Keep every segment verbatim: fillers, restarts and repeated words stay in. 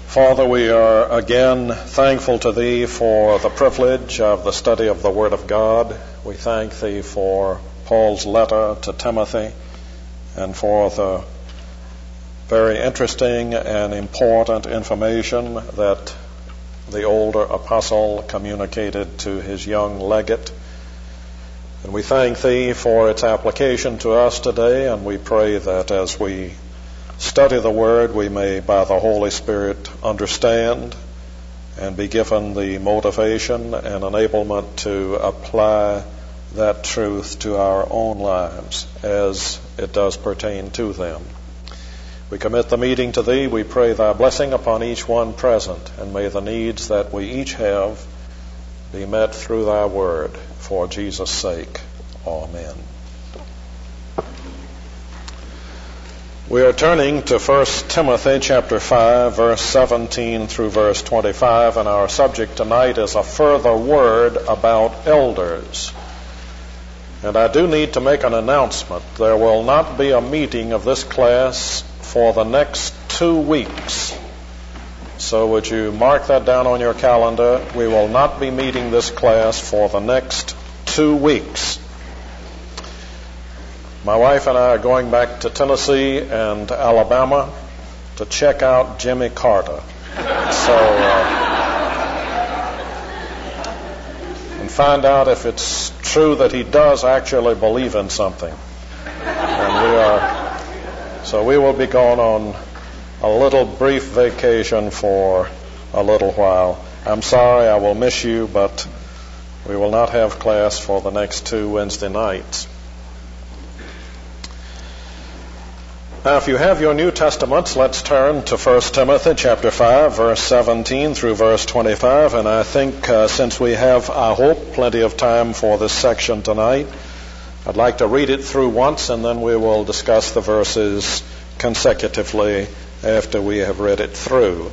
Father, we are again thankful to Thee for the privilege of the study of the Word of God. We thank Thee for Paul's letter to Timothy and for the very interesting and important information that the older apostle communicated to his young legate. And we thank Thee for its application to us today, and we pray that as we study the Word, we may, by the Holy Spirit, understand and be given the motivation and enablement to apply that truth to our own lives as it does pertain to them. We commit the meeting to Thee. We pray Thy blessing upon each one present, and may the needs that we each have be met through Thy Word, for Jesus' sake. Amen. We are turning to First Timothy chapter five, verse seventeen through verse twenty-five, and our subject tonight is a further word about elders. And I do need to make an announcement. There will not be a meeting of this class for the next two weeks. So would you mark that down on your calendar? We will not be meeting this class for the next two weeks. My wife and I are going back to Tennessee and Alabama to check out Jimmy Carter. So, uh, and find out if it's true that he does actually believe in something. And we are, so we will be going on a little brief vacation for a little while. I'm sorry, I will miss you, but we will not have class for the next two Wednesday nights. Now, if you have your New Testaments, let's turn to First Timothy chapter five, verse seventeen through verse twenty-five. And I think uh, since we have, I hope, plenty of time for this section tonight, I'd like to read it through once, and then we will discuss the verses consecutively after we have read it through.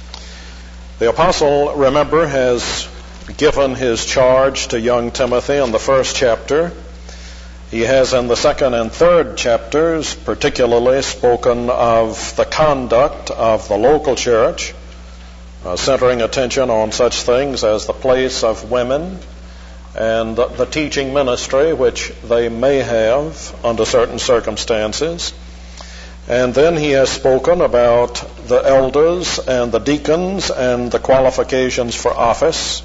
The apostle, remember, has given his charge to young Timothy in the first chapter. He has in the second and third chapters particularly spoken of the conduct of the local church, uh, centering attention on such things as the place of women and the, the teaching ministry which they may have under certain circumstances. And then he has spoken about the elders and the deacons and the qualifications for office.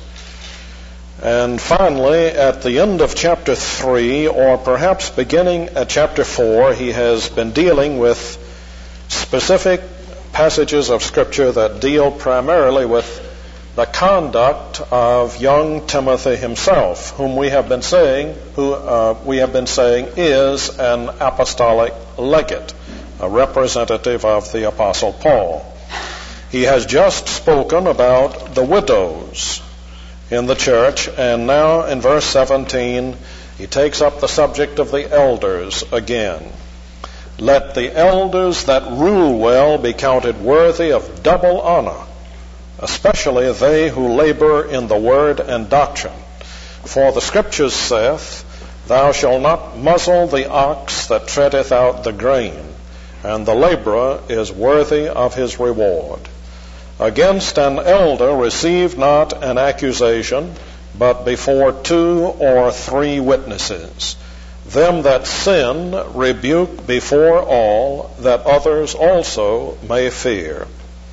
And finally, at the end of chapter three, or perhaps beginning at chapter four, he has been dealing with specific passages of Scripture that deal primarily with the conduct of young Timothy himself, whom we have been saying, who uh, we have been saying is an apostolic legate, a representative of the Apostle Paul. He has just spoken about the widows in the church, and now in verse seventeen he takes up the subject of the elders again. Let the elders that rule well be counted worthy of double honor, especially they who labor in the word and doctrine. For the Scriptures saith, Thou shalt not muzzle the ox that treadeth out the grain, and the laborer is worthy of his reward. Against an elder receive not an accusation, but before two or three witnesses. Them that sin rebuke before all, that others also may fear.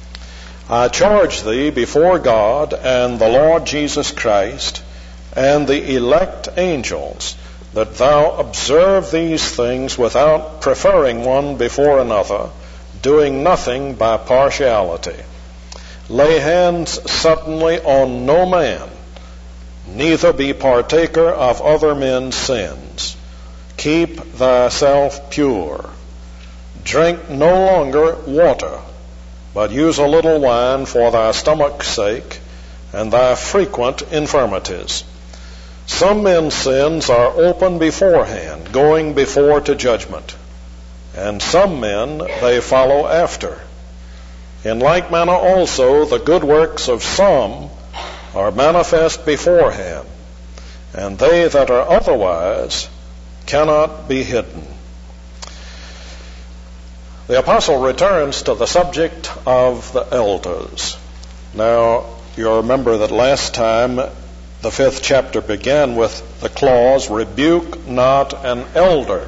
I charge thee before God and the Lord Jesus Christ and the elect angels, that thou observe these things without preferring one before another, doing nothing by partiality. Lay hands suddenly on no man, neither be partaker of other men's sins. Keep thyself pure. Drink no longer water, but use a little wine for thy stomach's sake and thy frequent infirmities. Some men's sins are open beforehand, going before to judgment, and some men they follow after. In like manner also the good works of some are manifest beforehand, and they that are otherwise cannot be hidden. The apostle returns to the subject of the elders. Now, you'll remember that last time the fifth chapter began with the clause, rebuke not an elder.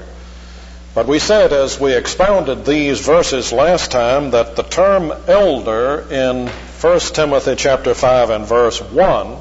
But we said as we expounded these verses last time that the term elder in First Timothy chapter five and verse one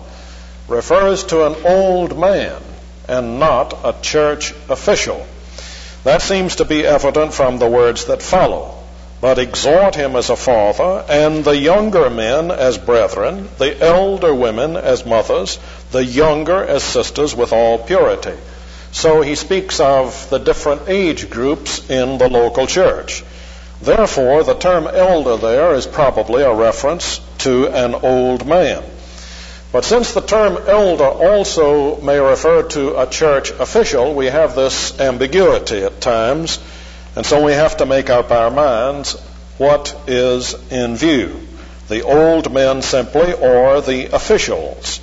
refers to an old man and not a church official. That seems to be evident from the words that follow. But exhort him as a father, and the younger men as brethren, the elder women as mothers, the younger as sisters with all purity. So he speaks of the different age groups in the local church. Therefore, the term elder there is probably a reference to an old man. But since the term elder also may refer to a church official, we have this ambiguity at times. And so we have to make up our minds what is in view, the old men simply or the officials.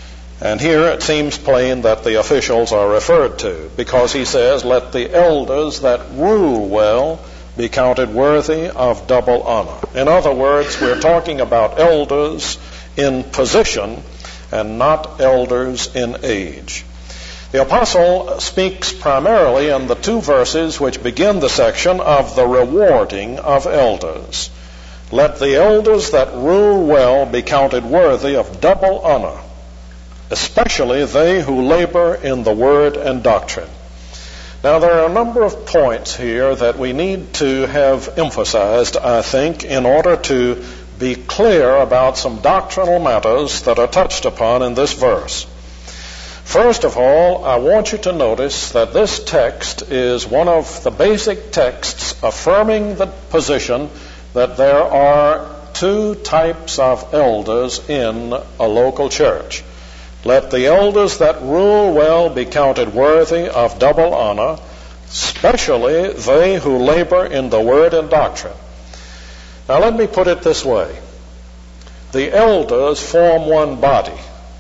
And here it seems plain that the officials are referred to, because he says, let the elders that rule well be counted worthy of double honor. In other words, we're talking about elders in position and not elders in age. The apostle speaks primarily in the two verses which begin the section of the rewarding of elders. Let the elders that rule well be counted worthy of double honor, especially they who labor in the word and doctrine. Now, there are a number of points here that we need to have emphasized, I think, in order to be clear about some doctrinal matters that are touched upon in this verse. First of all, I want you to notice that this text is one of the basic texts affirming the position that there are two types of elders in a local church. Let the elders that rule well be counted worthy of double honor, especially they who labor in the word and doctrine. Now let me put it this way. The elders form one body.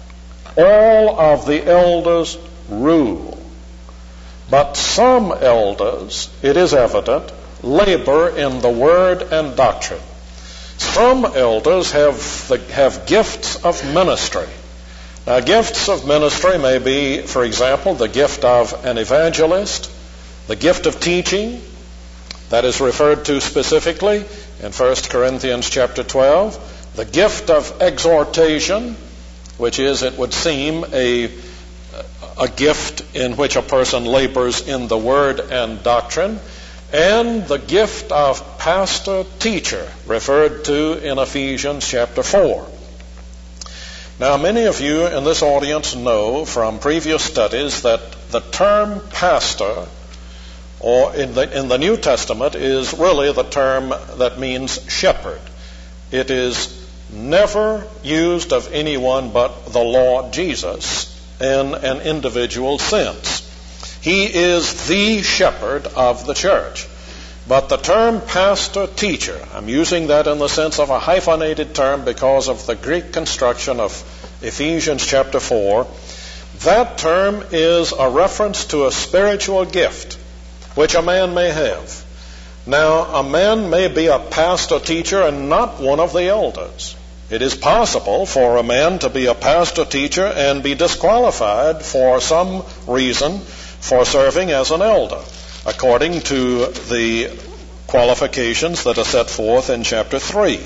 All of the elders rule. But some elders, it is evident, labor in the word and doctrine. Some elders have, the, have gifts of ministry. Now, gifts of ministry may be, for example, the gift of an evangelist, the gift of teaching, that is referred to specifically in First Corinthians chapter twelve, the gift of exhortation, which is, it would seem, a, a gift in which a person labors in the word and doctrine, and the gift of pastor-teacher, referred to in Ephesians chapter four. Now, many of you in this audience know from previous studies that the term pastor, or in the, in the New Testament, is really the term that means shepherd. It is never used of anyone but the Lord Jesus in an individual sense. He is the shepherd of the church. But the term pastor-teacher, I'm using that in the sense of a hyphenated term because of the Greek construction of Ephesians chapter four, that term is a reference to a spiritual gift which a man may have. Now, a man may be a pastor-teacher and not one of the elders. It is possible for a man to be a pastor-teacher and be disqualified for some reason for serving as an elder, according to the qualifications that are set forth in chapter three.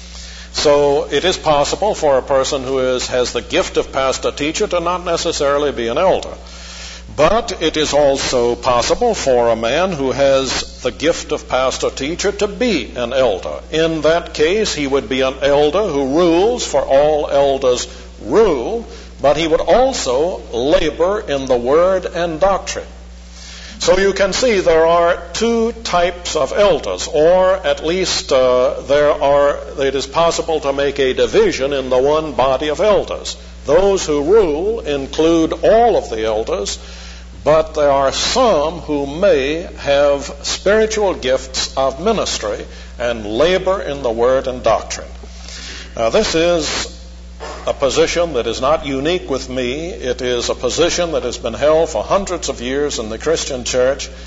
So it is possible for a person who is, has the gift of pastor-teacher to not necessarily be an elder. But it is also possible for a man who has the gift of pastor-teacher to be an elder. In that case, he would be an elder who rules, for all elders rule, but he would also labor in the word and doctrine. So you can see there are two types of elders, or at least uh, there are. It is possible to make a division in the one body of elders. Those who rule include all of the elders, but there are some who may have spiritual gifts of ministry and labor in the word and doctrine. Now, this is a position that is not unique with me. It is a position that has been held for hundreds of years in the Christian church,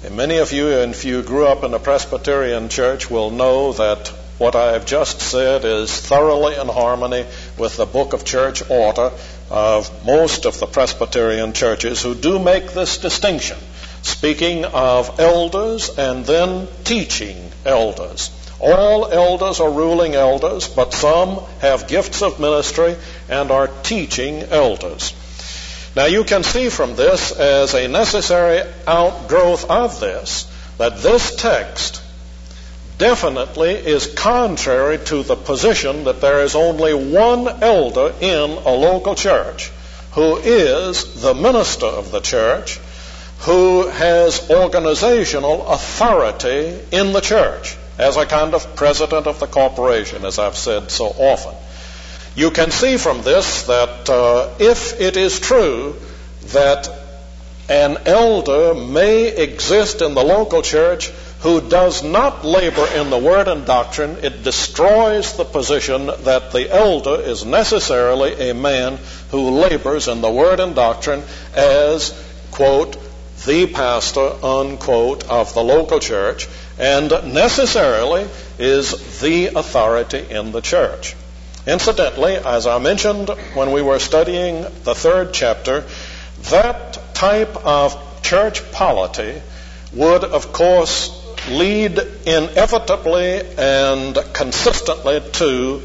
And many of you, if you grew up in a Presbyterian church, will know that what I have just said is thoroughly in harmony with the book of church order of most of the Presbyterian churches, who do make this distinction, speaking of elders and then teaching elders. All elders are ruling elders, but some have gifts of ministry and are teaching elders. Now you can see from this, as a necessary outgrowth of this, that this text definitely is contrary to the position that there is only one elder in a local church who is the minister of the church, who has organizational authority in the church as a kind of president of the corporation, as I've said so often. You can see from this that uh, if it is true that an elder may exist in the local church who does not labor in the word and doctrine, it destroys the position that the elder is necessarily a man who labors in the word and doctrine as, quote, the pastor, unquote, of the local church, and necessarily is the authority in the church. Incidentally, as I mentioned when we were studying the third chapter, that type of church polity would, of course, lead inevitably and consistently to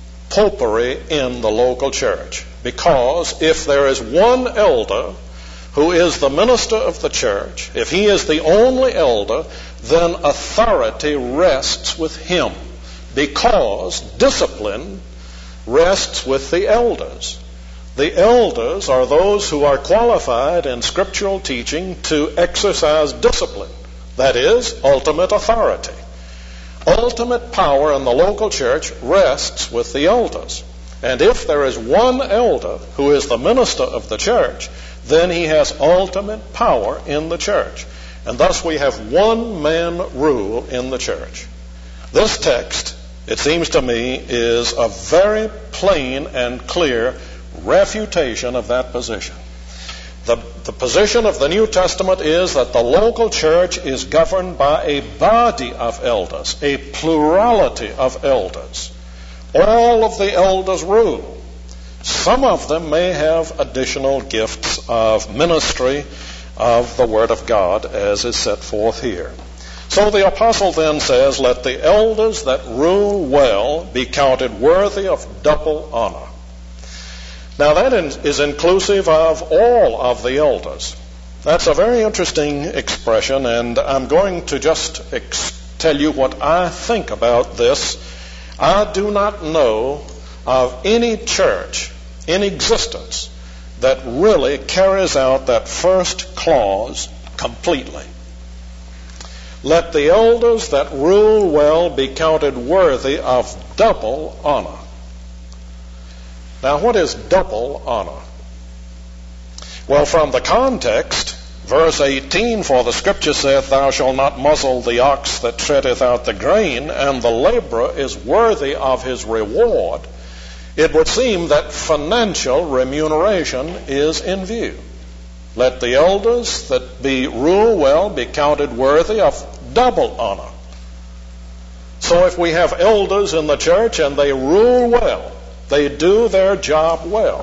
popery in the local church. Because if there is one elder who is the minister of the church, if he is the only elder, then authority rests with him, because discipline rests with the elders. The elders are those who are qualified in scriptural teaching to exercise discipline, that is, ultimate authority. Ultimate power in the local church rests with the elders. And if there is one elder who is the minister of the church, then he has ultimate power in the church. And thus we have one man rule in the church. This text, it seems to me, is a very plain and clear refutation of that position. The, the position of the New Testament is that the local church is governed by a body of elders, a plurality of elders. All of the elders rule. Some of them may have additional gifts of ministry of the Word of God, as is set forth here. So the apostle then says, let the elders that rule well be counted worthy of double honor. Now that is inclusive of all of the elders. That's a very interesting expression, and I'm going to just ex- tell you what I think about this. I do not know of any church in existence that really carries out that first clause completely. Let the elders that rule well be counted worthy of double honor. Now, what is double honor? Well, from the context, verse eighteen, for the scripture saith, thou shalt not muzzle the ox that treadeth out the grain, and the laborer is worthy of his reward. It would seem that financial remuneration is in view. Let the elders that be rule well be counted worthy of double honor. So if we have elders in the church and they rule well, they do their job well,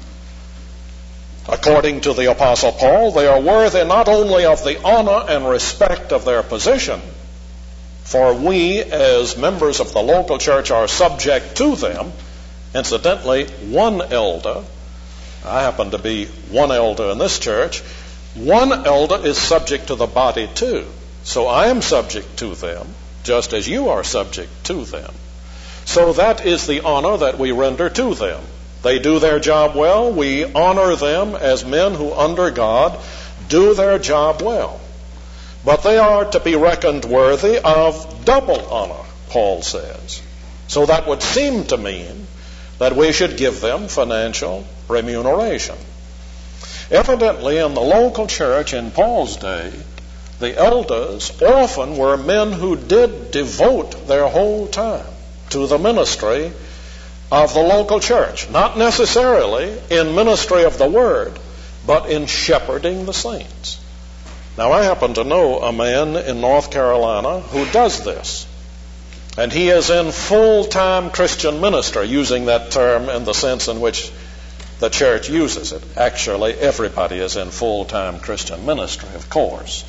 according to the Apostle Paul, they are worthy not only of the honor and respect of their position, for we as members of the local church are subject to them. Incidentally, one elder, I happen to be one elder in this church, one elder is subject to the body too. So I am subject to them, just as you are subject to them. So that is the honor that we render to them. They do their job well. We honor them as men who, under God, do their job well. But they are to be reckoned worthy of double honor, Paul says. So that would seem to mean that we should give them financial remuneration. Evidently, in the local church in Paul's day, the elders often were men who did devote their whole time to the ministry of the local church. Not necessarily in ministry of the word, but in shepherding the saints. Now, I happen to know a man in North Carolina who does this. And he is in full-time Christian ministry, using that term in the sense in which the church uses it. Actually, everybody is in full-time Christian ministry, of course.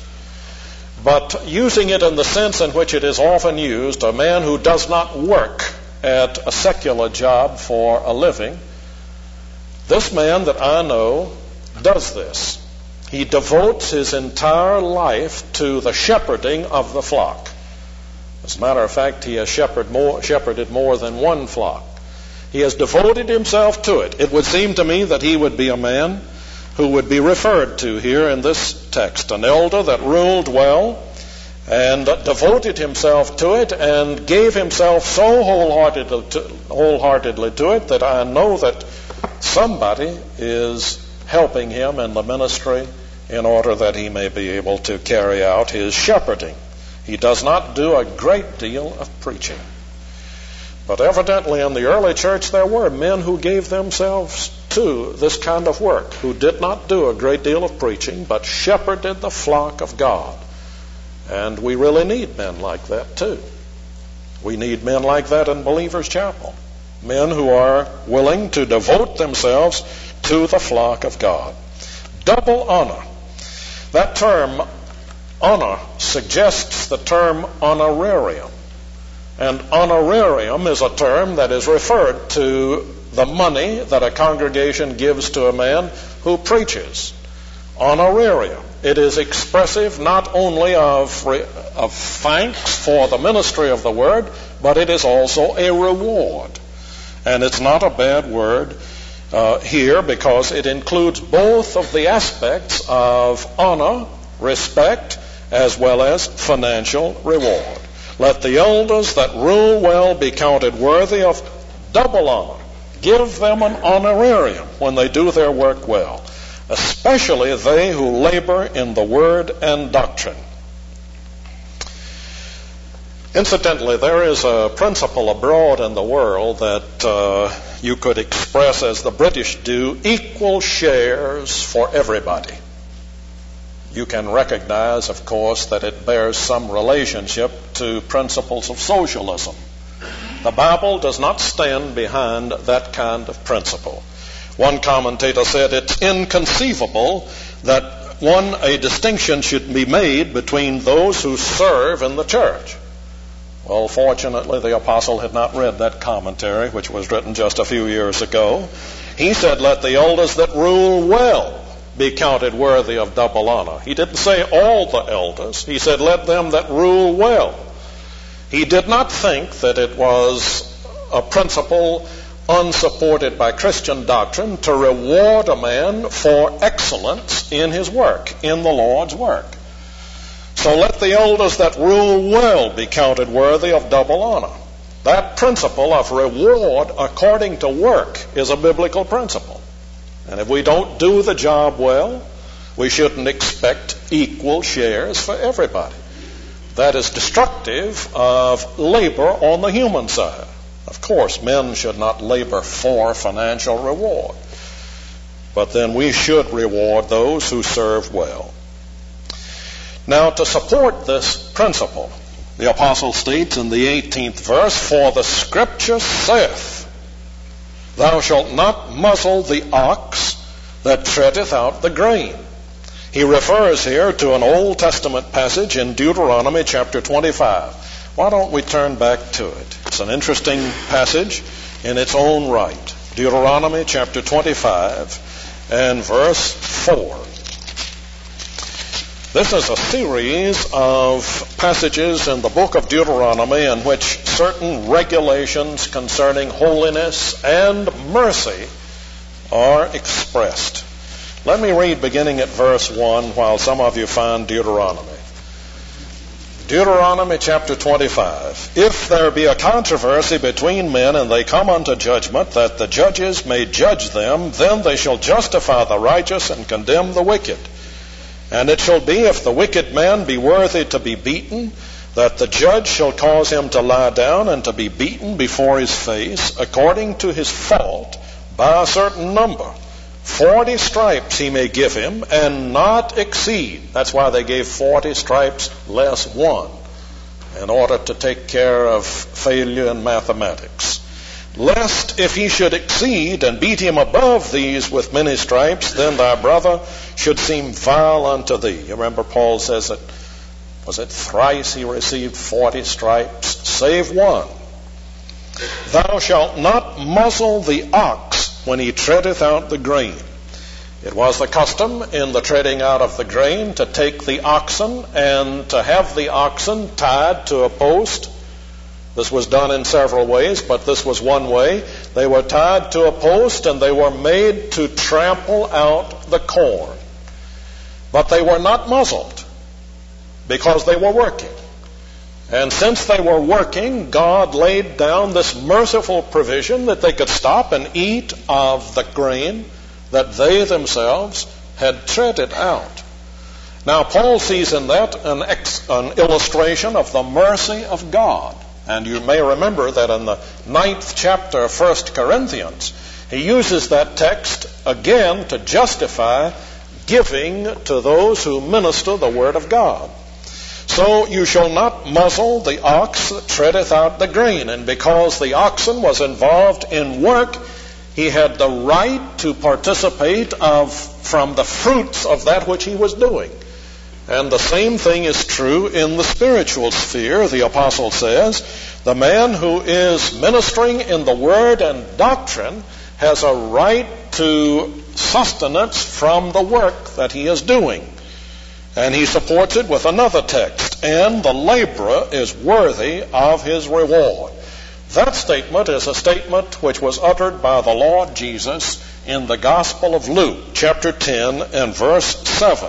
But using it in the sense in which it is often used, a man who does not work at a secular job for a living, this man that I know does this. He devotes his entire life to the shepherding of the flock. As a matter of fact, he has shepherd more, shepherded more than one flock. He has devoted himself to it. It would seem to me that he would be a man who would be referred to here in this text, an elder that ruled well and devoted himself to it and gave himself so wholeheartedly to, wholeheartedly to it that I know that somebody is helping him in the ministry in order that he may be able to carry out his shepherding. He does not do a great deal of preaching. But evidently in the early church there were men who gave themselves to this kind of work, who did not do a great deal of preaching, but shepherded the flock of God. And we really need men like that too. We need men like that in Believers Chapel. Men who are willing to devote themselves to the flock of God. Double honor. That term, honor, suggests the term honorarium. And honorarium is a term that is referred to the money that a congregation gives to a man who preaches. Honorarium. It is expressive not only of, of thanks for the ministry of the word, but it is also a reward. And it's not a bad word uh, here because it includes both of the aspects of honor, respect, as well as financial reward. Let the elders that rule well be counted worthy of double honor. Give them an honorarium when they do their work well, especially they who labor in the word and doctrine. Incidentally, there is a principle abroad in the world that uh, you could express as the British do, equal shares for everybody. You can recognize, of course, that it bears some relationship to principles of socialism. The Bible does not stand behind that kind of principle. One commentator said it's inconceivable that one, a distinction should be made between those who serve in the church. Well, fortunately, the apostle had not read that commentary, which was written just a few years ago. He said, let the elders that rule well be counted worthy of double honor. He didn't say all the elders. He said, let them that rule well. He did not think that it was a principle unsupported by Christian doctrine to reward a man for excellence in his work, in the Lord's work. So let the elders that rule well be counted worthy of double honor. That principle of reward according to work is a biblical principle. And if we don't do the job well, we shouldn't expect equal shares for everybody. That is destructive of labor on the human side. Of course, men should not labor for financial reward. But then we should reward those who serve well. Now, to support this principle, the apostle states in the eighteenth verse, for the scripture saith, thou shalt not muzzle the ox that treadeth out the grain. He refers here to an Old Testament passage in Deuteronomy chapter twenty-five. Why don't we turn back to it? It's an interesting passage in its own right. Deuteronomy chapter twenty-five and verse four. This is a series of passages in the book of Deuteronomy in which certain regulations concerning holiness and mercy are expressed. Let me read beginning at verse one while some of you find Deuteronomy. Deuteronomy chapter twenty-five. If there be a controversy between men and they come unto judgment, that the judges may judge them, then they shall justify the righteous and condemn the wicked. And it shall be, if the wicked man be worthy to be beaten, that the judge shall cause him to lie down and to be beaten before his face, according to his fault, by a certain number. Forty stripes he may give him, and not exceed. That's why they gave forty stripes less one, in order to take care of failure in mathematics. Lest if he should exceed and beat him above these with many stripes, then thy brother should seem vile unto thee. You remember Paul says that, was it thrice he received forty stripes, save one. Thou shalt not muzzle the ox when he treadeth out the grain. It was the custom in the treading out of the grain to take the oxen and to have the oxen tied to a post. This was done in several ways, but this was one way. They were tied to a post and they were made to trample out the corn. But they were not muzzled because they were working. And since they were working, God laid down this merciful provision that they could stop and eat of the grain that they themselves had treaded out. Now, Paul sees in that an, ex, an illustration of the mercy of God. And you may remember that in the ninth chapter of First Corinthians, he uses that text again to justify giving to those who minister the word of God. So you shall not muzzle the ox that treadeth out the grain. And because the oxen was involved in work, he had the right to participate of from the fruits of that which he was doing. And the same thing is true in the spiritual sphere. The apostle says, the man who is ministering in the word and doctrine has a right to sustenance from the work that he is doing. And he supports it with another text, and the laborer is worthy of his reward. That statement is a statement which was uttered by the Lord Jesus in the Gospel of Luke, chapter ten and verse seven.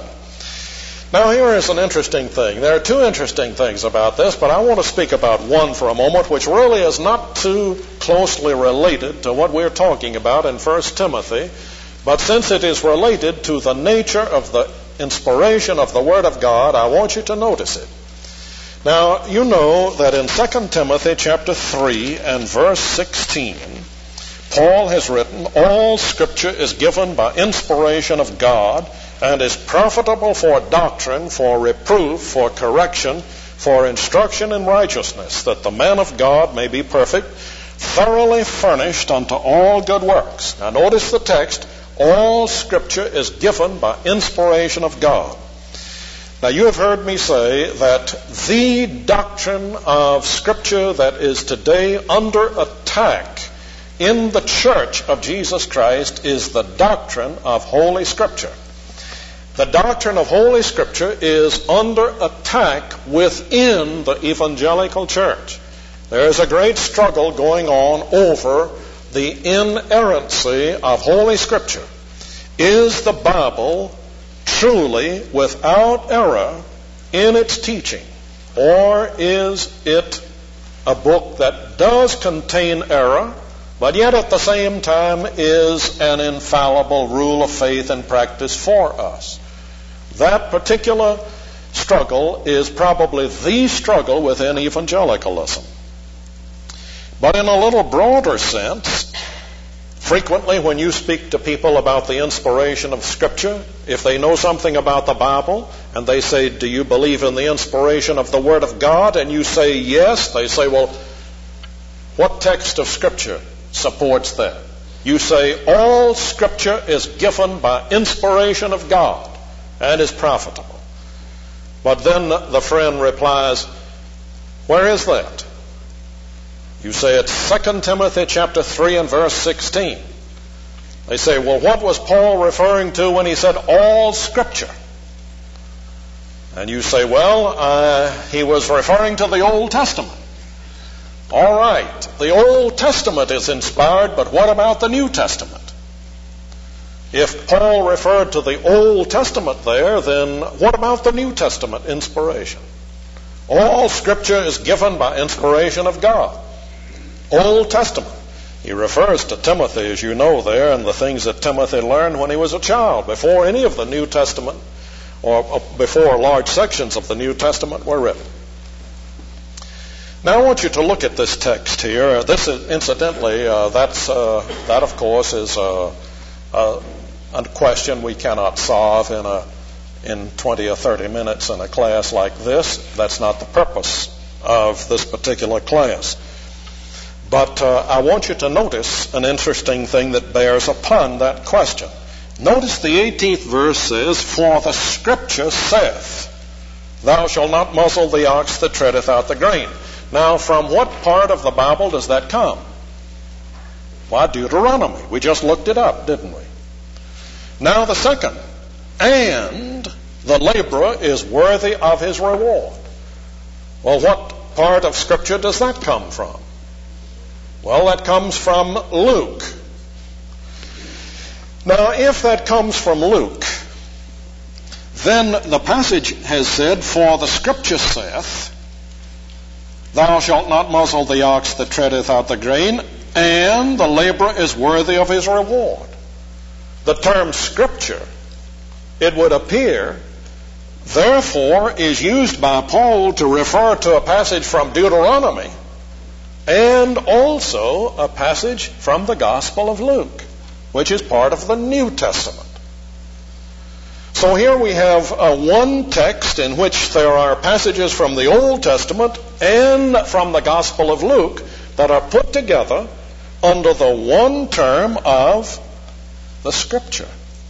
Now here is an interesting thing. There are two interesting things about this, but I want to speak about one for a moment, which really is not too closely related to what we're talking about in First Timothy, but since it is related to the nature of the inspiration of the Word of God, I want you to notice it. Now, you know that in Second Timothy chapter three and verse sixteen, Paul has written, all Scripture is given by inspiration of God, and is profitable for doctrine, for reproof, for correction, for instruction in righteousness, that the man of God may be perfect, thoroughly furnished unto all good works. Now notice the text, all Scripture is given by inspiration of God. Now you have heard me say that the doctrine of Scripture that is today under attack in the church of Jesus Christ is the doctrine of Holy Scripture. The doctrine of Holy Scripture is under attack within the evangelical church. There is a great struggle going on over the inerrancy of Holy Scripture. Is the Bible truly without error in its teaching, or is it a book that does contain error, but yet at the same time is an infallible rule of faith and practice for us? That particular struggle is probably the struggle within evangelicalism. But in a little broader sense, frequently when you speak to people about the inspiration of Scripture, if they know something about the Bible, and they say, do you believe in the inspiration of the Word of God? And you say yes, they say, well, what text of Scripture supports that? You say, all Scripture is given by inspiration of God and is profitable. But then the friend replies, where is that? You say it's Second Timothy chapter three and verse sixteen. They say, well, what was Paul referring to when he said all Scripture? And you say, well, uh, he was referring to the Old Testament. All right, the Old Testament is inspired, but what about the New Testament? If Paul referred to the Old Testament there, then what about the New Testament inspiration? All Scripture is given by inspiration of God. Old Testament. He refers to Timothy, as you know there, and the things that Timothy learned when he was a child, before any of the New Testament, or before large sections of the New Testament were written. Now I want you to look at this text here. This is, incidentally, uh, that's uh, that of course is uh, uh, a question we cannot solve in a in twenty or thirty minutes in a class like this. That's not the purpose of this particular class. But uh, I want you to notice an interesting thing that bears upon that question. Notice the eighteenth verse says, "For the Scripture saith, Thou shalt not muzzle the ox that treadeth out the grain." Now, from what part of the Bible does that come? Why, Deuteronomy. We just looked it up, didn't we? Now the second, "And the laborer is worthy of his reward." Well, what part of Scripture does that come from? Well, that comes from Luke. Now, if that comes from Luke, then the passage has said, "For the Scripture saith, Thou shalt not muzzle the ox that treadeth out the grain, and the laborer is worthy of his reward." The term Scripture, it would appear, therefore, is used by Paul to refer to a passage from Deuteronomy and also a passage from the Gospel of Luke, which is part of the New Testament. So here we have uh, one text in which there are passages from the Old Testament and from the Gospel of Luke that are put together under the one term of the Scripture.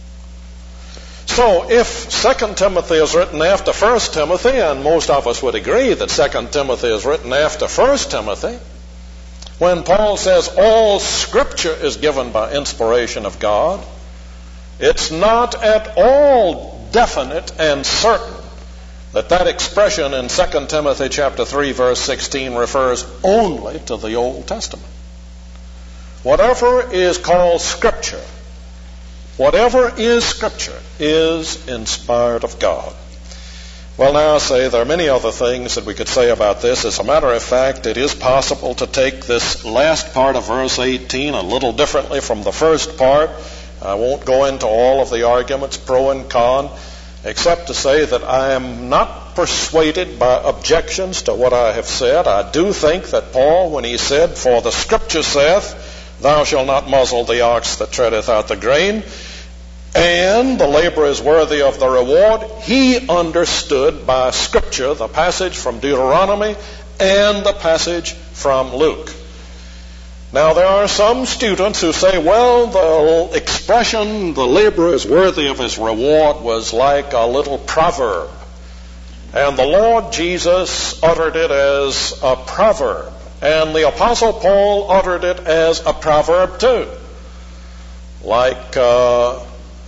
So if Second Timothy is written after First Timothy, and most of us would agree that Second Timothy is written after First Timothy, when Paul says all Scripture is given by inspiration of God, it's not at all definite and certain that that expression in Second Timothy chapter three verse sixteen refers only to the Old Testament. Whatever is called Scripture, whatever is Scripture, is inspired of God. Well, now I say there are many other things that we could say about this. As a matter of fact, it is possible to take this last part of verse eighteen a little differently from the first part. I won't go into all of the arguments, pro and con, except to say that I am not persuaded by objections to what I have said. I do think that Paul, when he said, "For the Scripture saith, Thou shalt not muzzle the ox that treadeth out the grain, and the laborer is worthy of the reward," he understood by Scripture the passage from Deuteronomy and the passage from Luke. Now, there are some students who say, well, the expression, "the laborer is worthy of his reward," was like a little proverb. And the Lord Jesus uttered it as a proverb. And the Apostle Paul uttered it as a proverb too. Like, uh,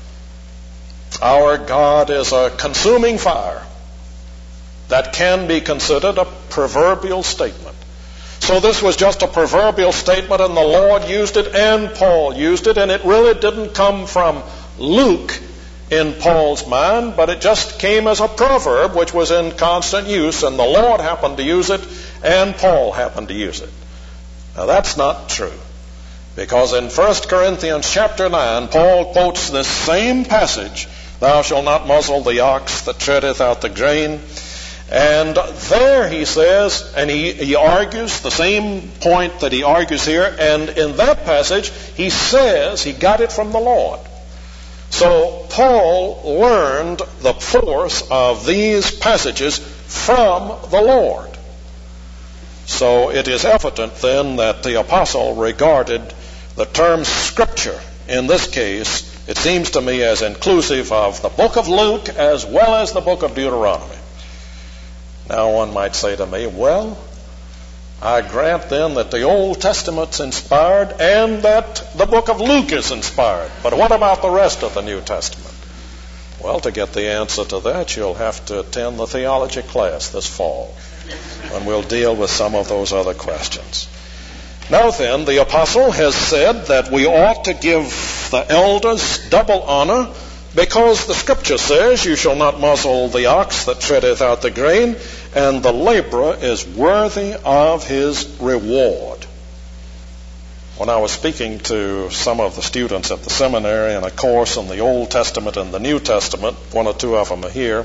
our God is a consuming fire. That can be considered a proverbial statement. So this was just a proverbial statement, and the Lord used it, and Paul used it, and it really didn't come from Luke in Paul's mind, but it just came as a proverb which was in constant use, and the Lord happened to use it, and Paul happened to use it. Now that's not true, because in First Corinthians chapter nine, Paul quotes this same passage, "Thou shalt not muzzle the ox that treadeth out the grain." And there he says, and he, he argues the same point that he argues here, and in that passage he says he got it from the Lord. So Paul learned the force of these passages from the Lord. So it is evident then that the apostle regarded the term Scripture in this case, it seems to me, as inclusive of the book of Luke as well as the book of Deuteronomy. Now one might say to me, well, I grant then that the Old Testament's inspired and that the book of Luke is inspired. But what about the rest of the New Testament? Well, to get the answer to that, you'll have to attend the theology class this fall, and we'll deal with some of those other questions. Now then, the apostle has said that we ought to give the elders double honor, because the Scripture says, "You shall not muzzle the ox that treadeth out the grain, and the laborer is worthy of his reward." When I was speaking to some of the students at the seminary in a course on the Old Testament and the New Testament, one or two of them are here,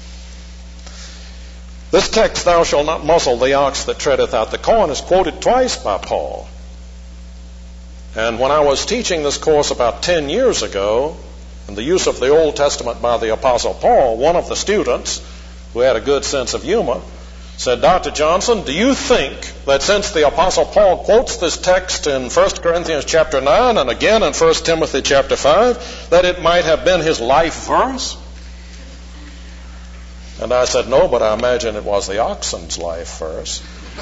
this text, "Thou shalt not muzzle the ox that treadeth out the corn," is quoted twice by Paul. And when I was teaching this course about ten years ago, In the use of the Old Testament by the Apostle Paul, one of the students, who had a good sense of humor, said, Doctor Johnson, do you think that since the Apostle Paul quotes this text in First Corinthians chapter nine and again in First Timothy chapter five, that it might have been his life verse? And I said, no, but I imagine it was the oxen's life verse.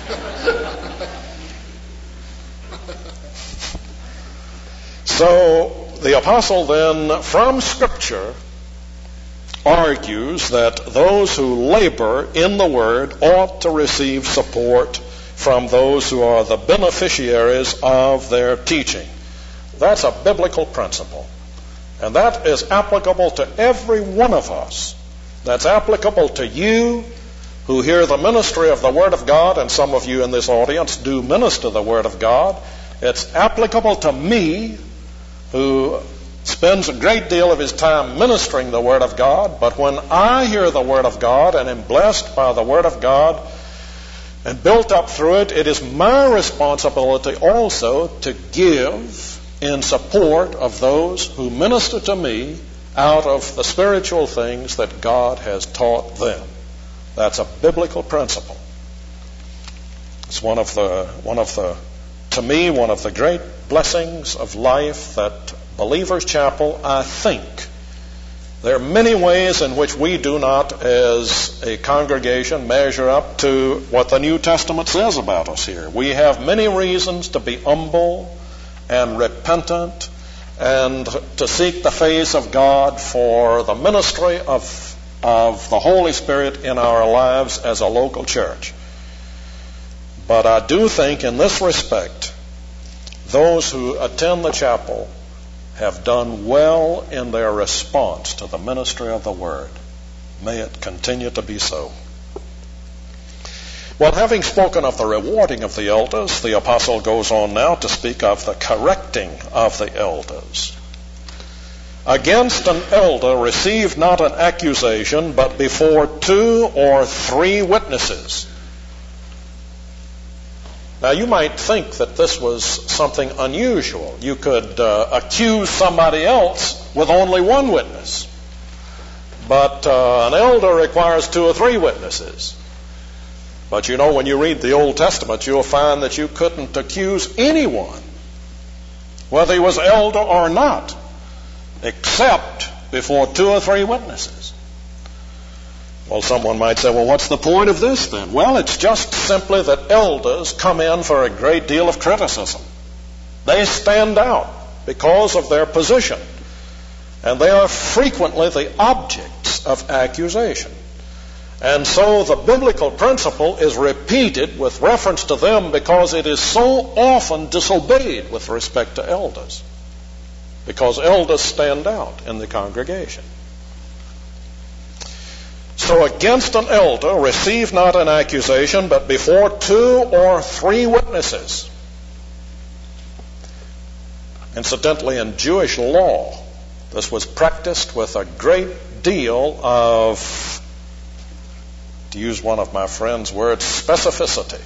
So the apostle then, from Scripture, argues that those who labor in the Word ought to receive support from those who are the beneficiaries of their teaching. That's a biblical principle. And that is applicable to every one of us. That's applicable to you who hear the ministry of the Word of God, and some of you in this audience do minister the Word of God. It's applicable to me, who spends a great deal of his time ministering the Word of God, but when I hear the Word of God and am blessed by the Word of God and built up through it, it is my responsibility also to give in support of those who minister to me out of the spiritual things that God has taught them. That's a biblical principle. It's one of the, one of the, to me, one of the great blessings of life that Believers Chapel, I think, there are many ways in which we do not, as a congregation, measure up to what the New Testament says about us here. We have many reasons to be humble and repentant and to seek the face of God for the ministry of, of the Holy Spirit in our lives as a local church. But I do think in this respect, those who attend the chapel have done well in their response to the ministry of the Word. May it continue to be so. Well, having spoken of the rewarding of the elders, the apostle goes on now to speak of the correcting of the elders. Against an elder receive not an accusation, but before two or three witnesses. Now, you might think that this was something unusual. You could uh, accuse somebody else with only one witness. But uh, an elder requires two or three witnesses. But you know, when you read the Old Testament, you'll find that you couldn't accuse anyone, whether he was elder or not, except before two or three witnesses. Well, someone might say, well, what's the point of this then? Well, it's just simply that elders come in for a great deal of criticism. They stand out because of their position, and they are frequently the objects of accusation. And so the biblical principle is repeated with reference to them because it is so often disobeyed with respect to elders, because elders stand out in the congregation. So against an elder receive not an accusation, but before two or three witnesses. Incidentally, in Jewish law, this was practiced with a great deal of, to use one of my friend's words, specificity.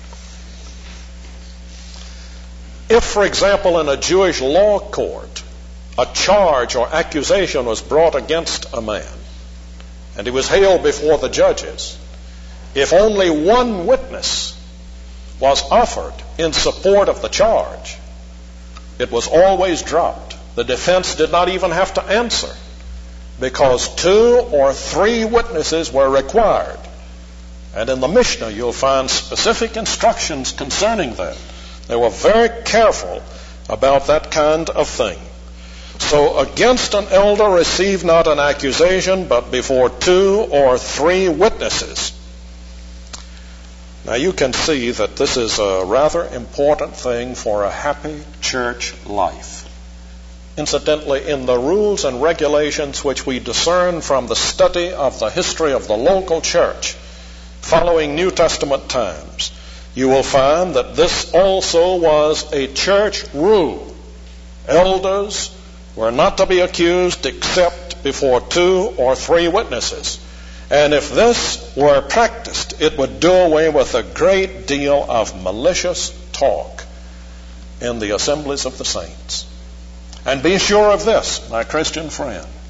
If, for example, in a Jewish law court, a charge or accusation was brought against a man, and he was haled before the judges, if only one witness was offered in support of the charge, it was always dropped. The defense did not even have to answer, because two or three witnesses were required. And in the Mishnah, you'll find specific instructions concerning that. They were very careful about that kind of thing. So against an elder receive not an accusation, but before two or three witnesses. Now you can see that this is a rather important thing for a happy church life. Incidentally, in the rules and regulations which we discern from the study of the history of the local church following New Testament times, you will find that this also was a church rule. Elders were not to be accused except before two or three witnesses. And if this were practiced, it would do away with a great deal of malicious talk in the assemblies of the saints. And be sure of this, my Christian friend.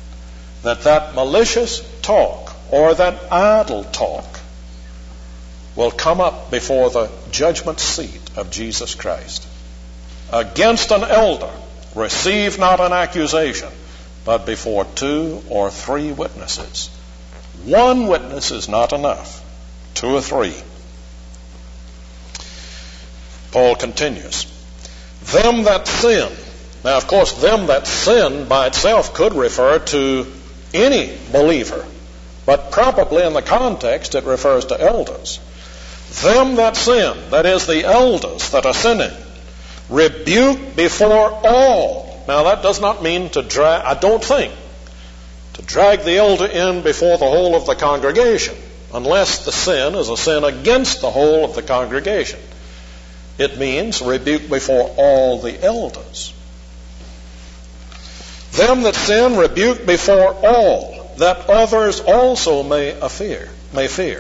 that that malicious talk or that idle talk will come up before the judgment seat of Jesus Christ. Against an elder, receive not an accusation, but before two or three witnesses. One witness is not enough. Two or three. Paul continues, them that sin. Now, of course, them that sin by itself could refer to any believer, but probably in the context it refers to elders. Them that sin, that is the elders that are sinning, rebuke before all. Now, that does not mean to drag, I don't think, to drag the elder in before the whole of the congregation, unless the sin is a sin against the whole of the congregation. It means rebuke before all the elders. Them that sin rebuke before all, that others also may fear, may fear.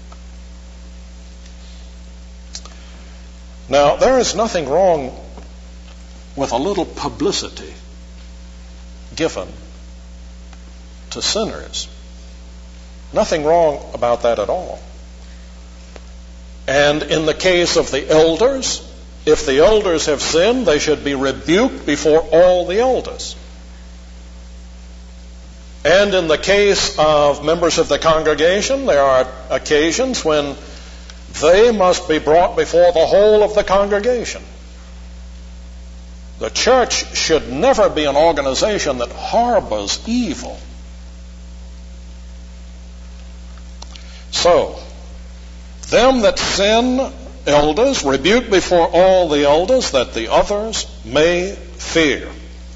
Now, there is nothing wrong with a little publicity given to sinners. Nothing wrong about that at all. And in the case of the elders, if the elders have sinned, they should be rebuked before all the elders. And in the case of members of the congregation, there are occasions when they must be brought before the whole of the congregation. The church should never be an organization that harbors evil. So, them that sin, elders, rebuke before all the elders, that the others may fear.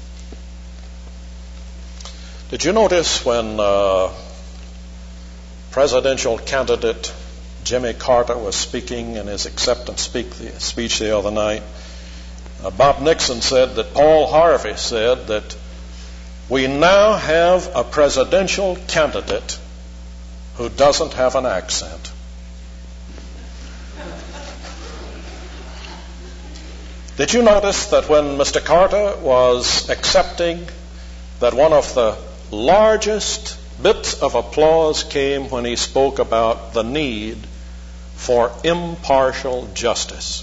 Did you notice when uh, presidential candidate Jimmy Carter was speaking in his acceptance speak, the, speech the other night, uh, Bob Nixon said that Paul Harvey said that we now have a presidential candidate who doesn't have an accent. Did you notice that when Mister Carter was accepting, that one of the largest bits of applause came when he spoke about the need for impartial justice?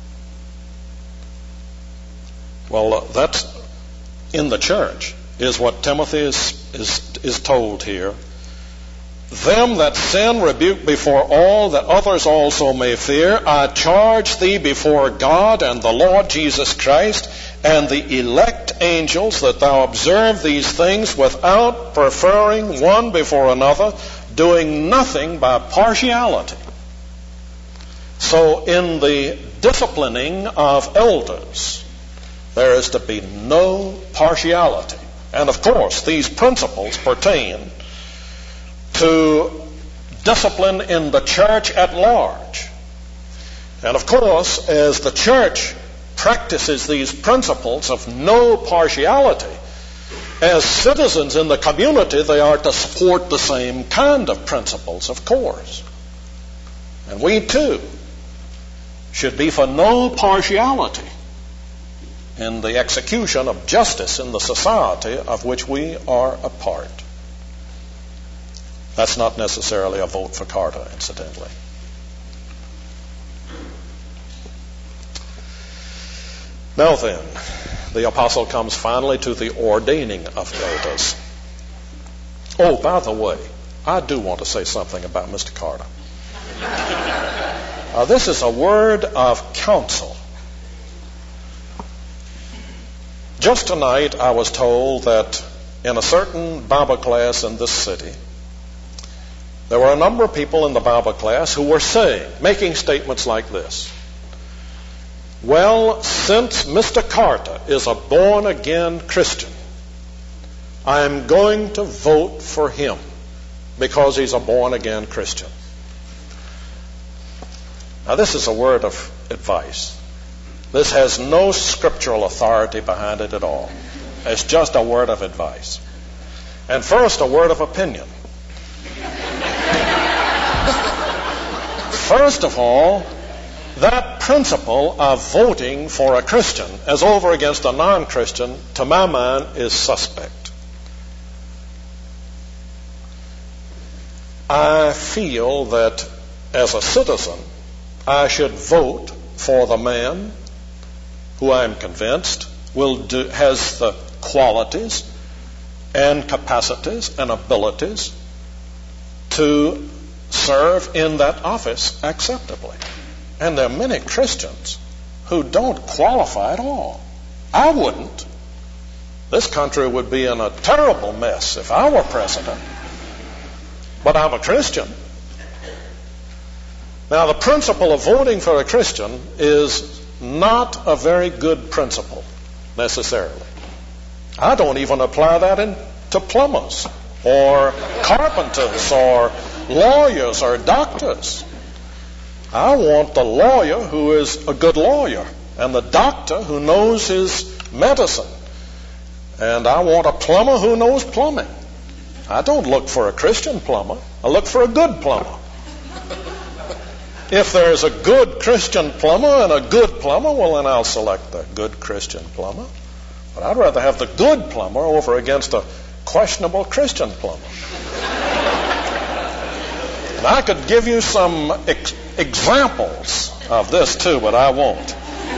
Well, uh, that's in the church, is what Timothy is, is, is told here. Them that sin rebuke before all, that others also may fear. I charge thee before God and the Lord Jesus Christ and the elect angels that thou observe these things without preferring one before another, doing nothing by partiality. So in the disciplining of elders, there is to be no partiality. And of course, these principles pertain to discipline in the church at large. And of course, as the church practices these principles of no partiality, as citizens in the community, they are to support the same kind of principles, of course. And we too should be for no partiality in the execution of justice in the society of which we are a part. That's not necessarily a vote for Carter, incidentally. Now then, the apostle comes finally to the ordaining of elders. Oh, by the way, I do want to say something about Mister Carter. Uh, this is a word of counsel. Just tonight I was told that in a certain Bible class in this city, there were a number of people in the Bible class who were saying, making statements like this: well, since Mister Carter is a born-again Christian, I'm going to vote for him because he's a born-again Christian. Now, this is a word of advice. This has no scriptural authority behind it at all. It's just a word of advice. And first, a word of opinion. First of all, that principle of voting for a Christian as over against a non-Christian, to my mind, is suspect. I feel that as a citizen, I should vote for the man who I am convinced will do, has the qualities and capacities and abilities to serve in that office acceptably. And there are many Christians who don't qualify at all. I wouldn't. This country would be in a terrible mess if I were president. But I'm a Christian. Now, the principle of voting for a Christian is not a very good principle, necessarily. I don't even apply that in, to plumbers or carpenters or lawyers or doctors. I want the lawyer who is a good lawyer and the doctor who knows his medicine. And I want a plumber who knows plumbing. I don't look for a Christian plumber. I look for a good plumber. If there's a good Christian plumber and a good plumber, well, then I'll select the good Christian plumber. But I'd rather have the good plumber over against a questionable Christian plumber. And I could give you some ex- examples of this too, but I won't.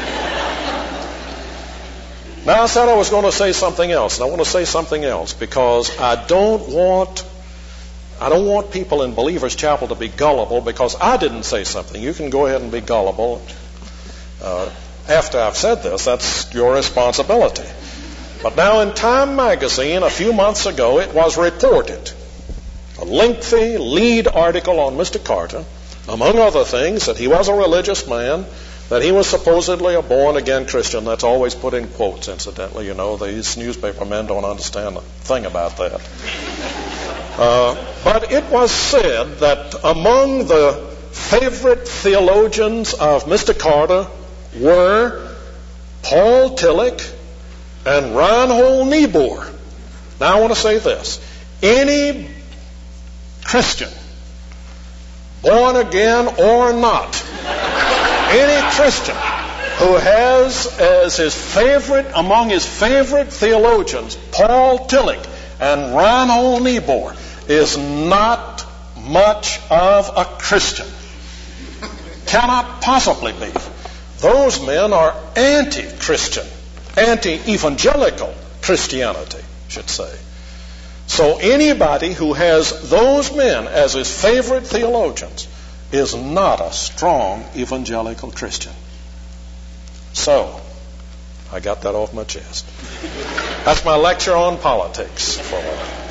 Now, I said I was going to say something else, and I want to say something else because I don't want I don't want people in Believers Chapel to be gullible because I didn't say something. You can go ahead and be gullible uh, after I've said this. That's your responsibility. But now in Time magazine a few months ago, it was reported, a lengthy lead article on Mister Carter, among other things, that he was a religious man, that he was supposedly a born-again Christian. That's always put in quotes, incidentally. You know, these newspaper men don't understand a thing about that. Uh, but it was said that among the favorite theologians of Mister Carter were Paul Tillich and Reinhold Niebuhr. Now I want to say this. Any Christian, born again or not, any Christian who has as his favorite, among his favorite theologians, Paul Tillich and Reinhold Niebuhr, is not much of a Christian. Cannot possibly be. Those men are anti-Christian, anti-evangelical Christianity, I should say. So anybody who has those men as his favorite theologians is not a strong evangelical Christian. So, I got that off my chest. That's my lecture on politics. For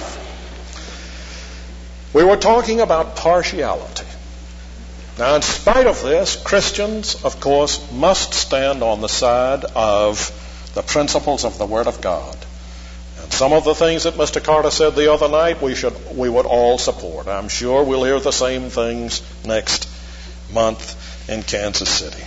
we were talking about partiality. Now, in spite of this, Christians, of course, must stand on the side of the principles of the Word of God. And some of the things that Mister Carter said the other night, we should, we would all support. I'm sure we'll hear the same things next month in Kansas City.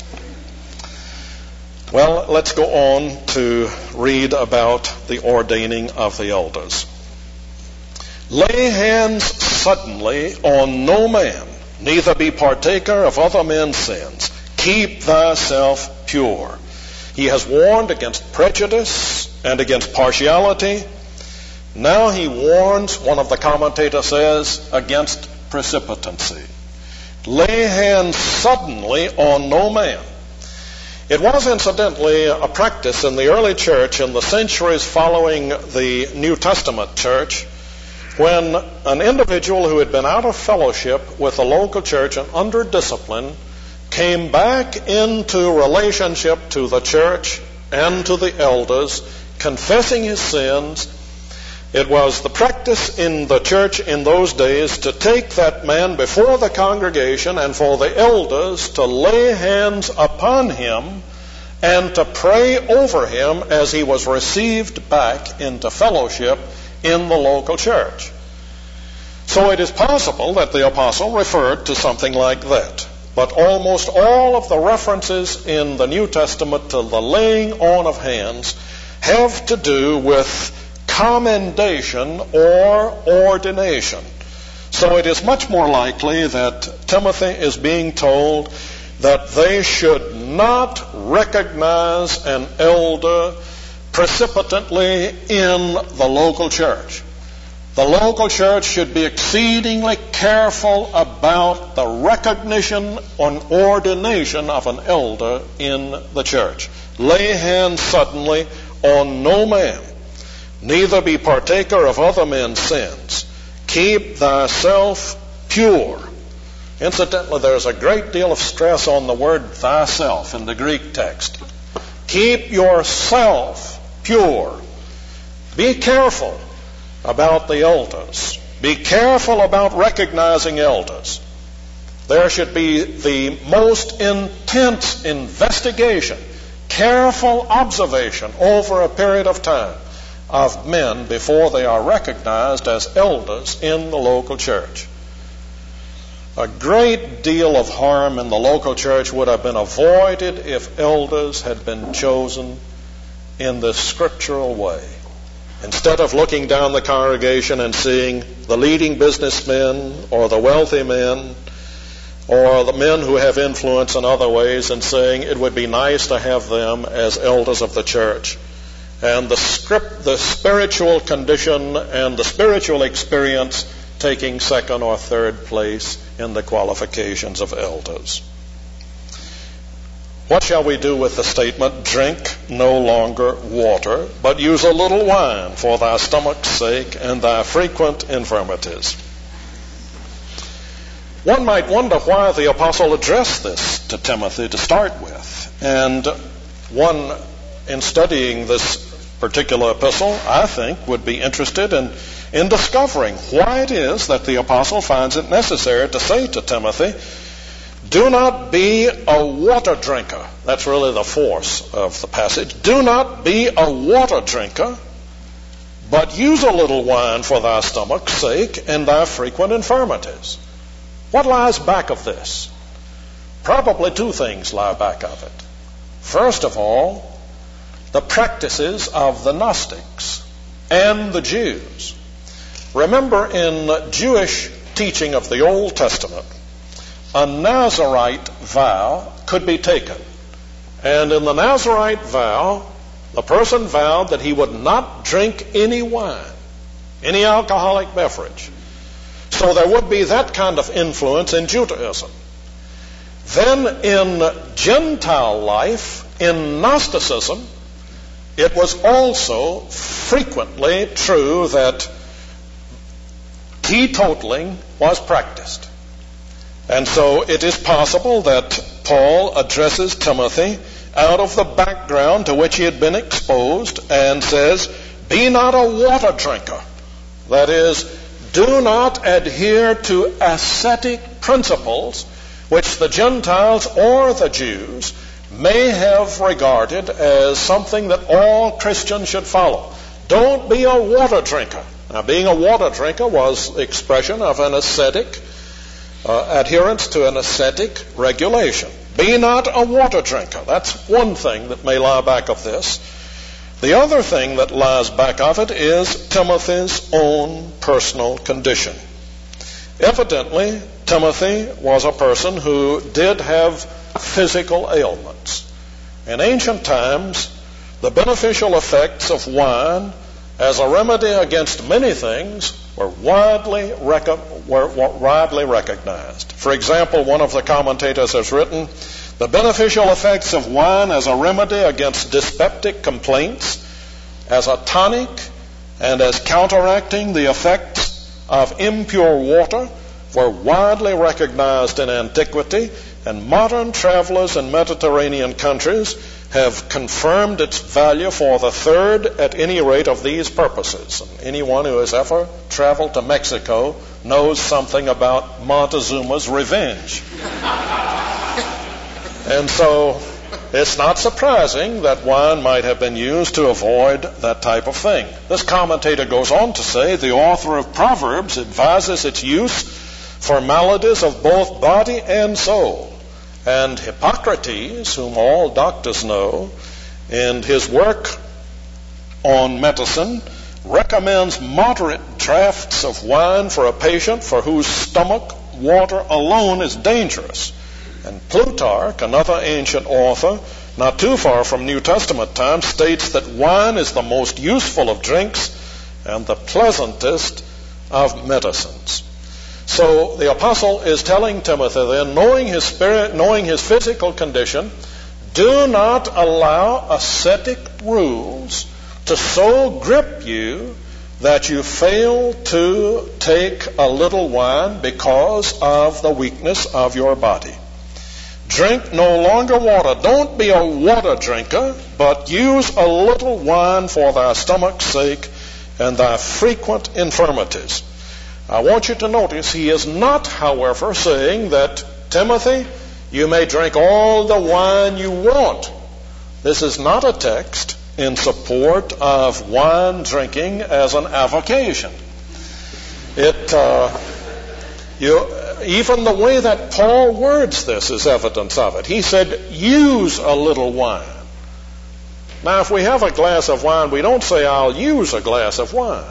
Well, let's go on to read about the ordaining of the elders. Lay hands suddenly on no man, neither be partaker of other men's sins. Keep thyself pure. He has warned against prejudice and against partiality. Now he warns, one of the commentators says, against precipitancy. Lay hands suddenly on no man. It was incidentally a practice in the early church in the centuries following the New Testament church, when an individual who had been out of fellowship with the local church and under discipline came back into relationship to the church and to the elders, confessing his sins. It was the practice in the church in those days to take that man before the congregation and for the elders to lay hands upon him and to pray over him as he was received back into fellowship in the local church. So it is possible that the apostle referred to something like that. But almost all of the references in the New Testament to the laying on of hands have to do with commendation or ordination. So it is much more likely that Timothy is being told that they should not recognize an elder precipitantly in the local church. The local church should be exceedingly careful about the recognition and ordination of an elder in the church. Lay hands suddenly on no man, neither be partaker of other men's sins. Keep thyself pure. Incidentally, there's a great deal of stress on the word thyself in the Greek text. Keep yourself pure. Be careful about the elders. Be careful about recognizing elders. There should be the most intense investigation, careful observation over a period of time of men before they are recognized as elders in the local church. A great deal of harm in the local church would have been avoided if elders had been chosen in the scriptural way. Instead of looking down the congregation and seeing the leading businessmen or the wealthy men or the men who have influence in other ways and saying it would be nice to have them as elders of the church, and the script, the spiritual condition and the spiritual experience taking second or third place in the qualifications of elders. What shall we do with the statement, drink no longer water, but use a little wine for thy stomach's sake and thy frequent infirmities? One might wonder why the apostle addressed this to Timothy to start with. And one, in studying this particular epistle, I think, would be interested in, in discovering why it is that the apostle finds it necessary to say to Timothy, do not be a water drinker. That's really the force of the passage. Do not be a water drinker, but use a little wine for thy stomach's sake and thy frequent infirmities. What lies back of this? Probably two things lie back of it. First of all, the practices of the Gnostics and the Jews. Remember, in Jewish teaching of the Old Testament, a Nazirite vow could be taken. And in the Nazirite vow, the person vowed that he would not drink any wine, any alcoholic beverage. So there would be that kind of influence in Judaism. Then in Gentile life, in Gnosticism, it was also frequently true that teetotaling was practiced. And so it is possible that Paul addresses Timothy out of the background to which he had been exposed and says, be not a water drinker. That is, do not adhere to ascetic principles which the Gentiles or the Jews may have regarded as something that all Christians should follow. Don't be a water drinker. Now, being a water drinker was the expression of an ascetic Uh, adherence to an ascetic regulation. Be not a water drinker. That's one thing that may lie back of this. The other thing that lies back of it is Timothy's own personal condition. Evidently, Timothy was a person who did have physical ailments. In ancient times, the beneficial effects of wine as a remedy against many things were widely, rec- were, were widely recognized. For example, one of the commentators has written, the beneficial effects of wine as a remedy against dyspeptic complaints, as a tonic, and as counteracting the effects of impure water were widely recognized in antiquity, and modern travelers in Mediterranean countries have confirmed its value for the third, at any rate, of these purposes. And anyone who has ever traveled to Mexico knows something about Montezuma's revenge. And so it's not surprising that wine might have been used to avoid that type of thing. This commentator goes on to say the author of Proverbs advises its use for maladies of both body and soul. And Hippocrates, whom all doctors know, in his work on medicine, recommends moderate draughts of wine for a patient for whose stomach water alone is dangerous. And Plutarch, another ancient author, not too far from New Testament times, states that wine is the most useful of drinks and the pleasantest of medicines. So the apostle is telling Timothy then, knowing his spirit, knowing his physical condition, do not allow ascetic rules to so grip you that you fail to take a little wine because of the weakness of your body. Drink no longer water. Don't be a water drinker, but use a little wine for thy stomach's sake and thy frequent infirmities. I want you to notice he is not, however, saying that, Timothy, you may drink all the wine you want. This is not a text in support of wine drinking as an avocation. It, uh, you, even the way that Paul words this is evidence of it. He said, use a little wine. Now, if we have a glass of wine, we don't say, I'll use a glass of wine.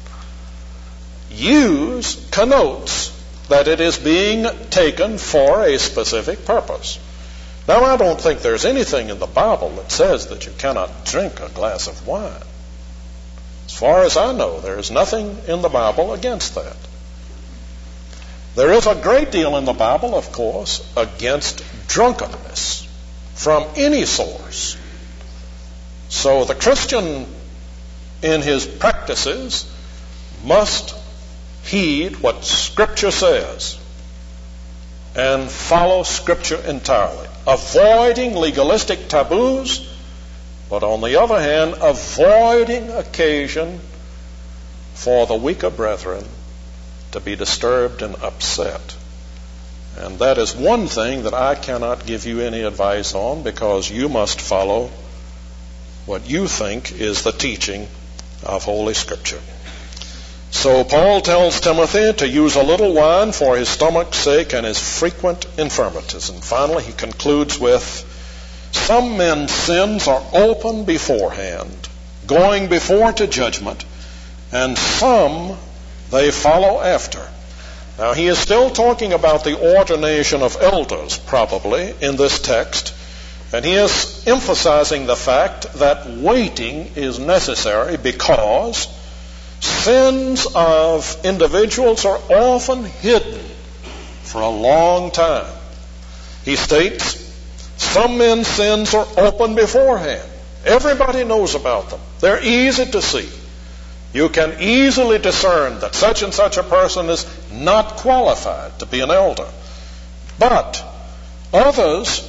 Use connotes that it is being taken for a specific purpose. Now, I don't think there's anything in the Bible that says that you cannot drink a glass of wine. As far as I know, there is nothing in the Bible against that. There is a great deal in the Bible, of course, against drunkenness from any source. So the Christian in his practices must heed what Scripture says and follow Scripture entirely, avoiding legalistic taboos, but on the other hand, avoiding occasion for the weaker brethren to be disturbed and upset. And that is one thing that I cannot give you any advice on, because you must follow what you think is the teaching of Holy Scripture. So Paul tells Timothy to use a little wine for his stomach's sake and his frequent infirmities. And finally he concludes with, some men's sins are open beforehand, going before to judgment, and some they follow after. Now he is still talking about the ordination of elders, probably, in this text. And he is emphasizing the fact that waiting is necessary because sins of individuals are often hidden for a long time. He states, some men's sins are open beforehand. Everybody knows about them. They're easy to see. You can easily discern that such and such a person is not qualified to be an elder. But others,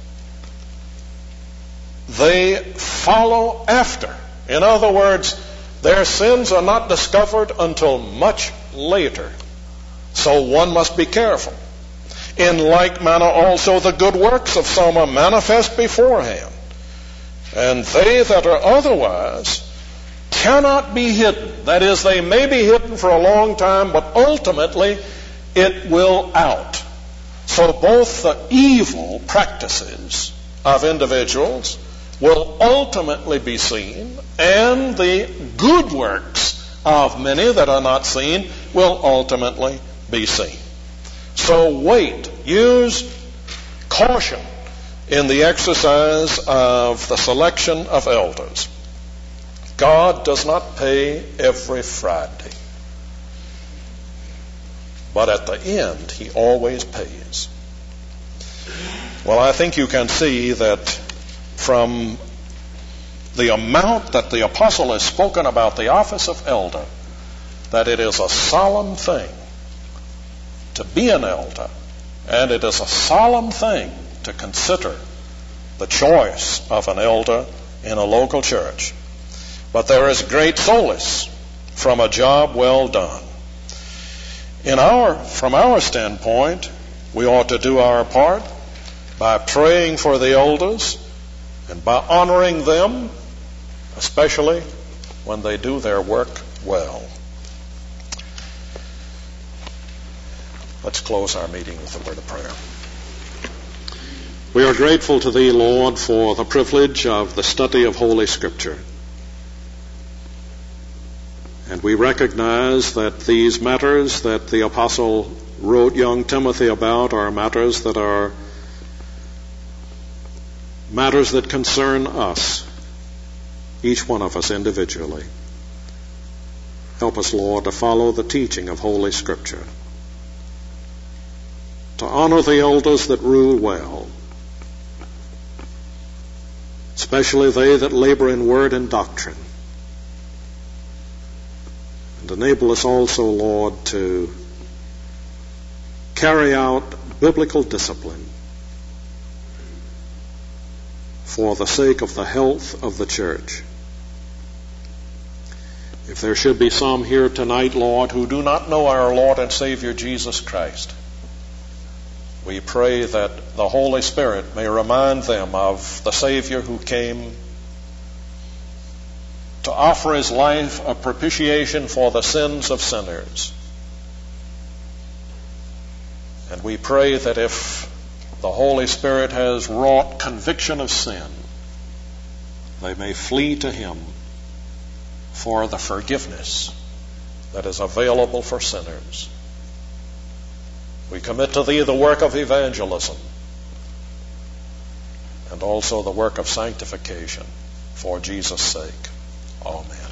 they follow after. In other words, their sins are not discovered until much later. So one must be careful. In like manner also the good works of some are manifest beforehand, and they that are otherwise cannot be hidden. That is, they may be hidden for a long time, but ultimately it will out. So both the evil practices of individuals will ultimately be seen, and the good works of many that are not seen will ultimately be seen. So wait, use caution in the exercise of the selection of elders. God does not pay every Friday, but at the end he always pays. Well, I think you can see that from the amount that the apostle has spoken about the office of elder, that it is a solemn thing to be an elder, and it is a solemn thing to consider the choice of an elder in a local church. But there is great solace from a job well done. In our, from our standpoint, we ought to do our part by praying for the elders and by honoring them, especially when they do their work well. Let's close our meeting with a word of prayer. We are grateful to Thee, Lord, for the privilege of the study of Holy Scripture. And we recognize that these matters that the apostle wrote young Timothy about are matters that are matters that concern us, each one of us individually. Help us, Lord, to follow the teaching of Holy Scripture, to honor the elders that rule well, especially they that labor in word and doctrine. And enable us also, Lord, to carry out biblical discipline for the sake of the health of the church. If there should be some here tonight, Lord, who do not know our Lord and Savior Jesus Christ, we pray that the Holy Spirit may remind them of the Savior who came to offer his life a propitiation for the sins of sinners. And we pray that if the Holy Spirit has wrought conviction of sin, they may flee to him for the forgiveness that is available for sinners. We commit to thee the work of evangelism and also the work of sanctification for Jesus' sake. Amen.